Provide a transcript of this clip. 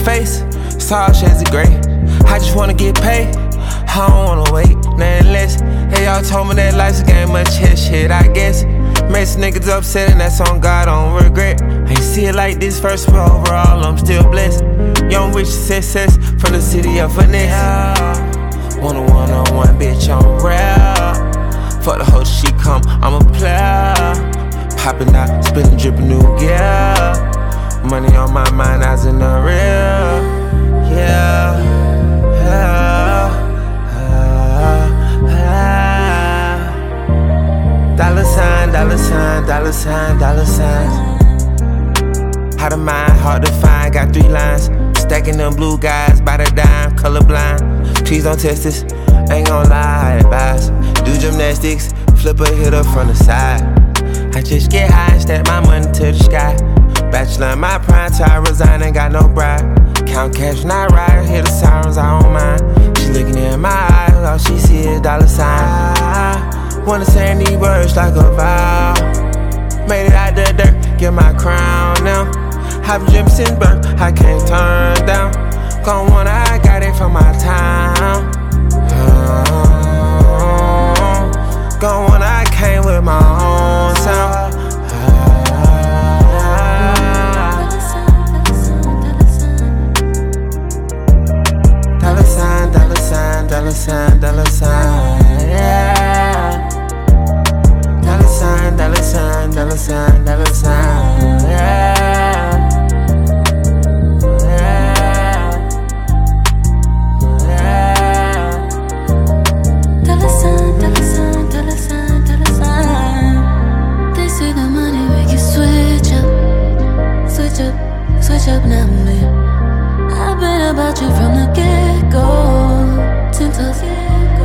face, it's all shades of gray. I just wanna get paid, I don't wanna wait, nothing less. Hey, y'all told me that life's a game of chess, shit, I guess. Made some niggas upset and that's on God, I don't regret. I ain't see it like this first, but overall I'm still blessed. Young rich success from the city of finesse. Want a one-on-one bitch on real. Fuck the hoe she come, I'm a player. Poppin' out, spinning, drippin' new gear. Money on my mind, eyes in the real. Yeah, dollar sign, dollar sign, dollar sign, dollar signs. Out of mind, hard to find, got 3 lines. Stacking them blue guys by the dime, colorblind. Please don't test this, ain't gon' lie, I advise. Do gymnastics, flip a hitter from the side. I just get high and stack my money to the sky. Bachelor in my prime, till I resign, ain't got no bride. Count cash, not ride, hear the sirens, I don't mind. She looking in my eyes, all she see is dollar sign. I wanna say these words like a vow. Made it out the dirt, get my crown now. I've dreamed since birth, I can't turn down. Gone one, I got it from my town. Gone one, I came with my own sound. Dollar sign, dollar sign, dollar sign, dollar sign, yeah. Dollar sign, dollar sign, dollar sign, dollar sign, yeah. Dollar sign, dollar sign, dollar sign, dollar sign. They say the money make you switch up, switch up, switch up now, man. I've been about you from the get-go, 10 toes.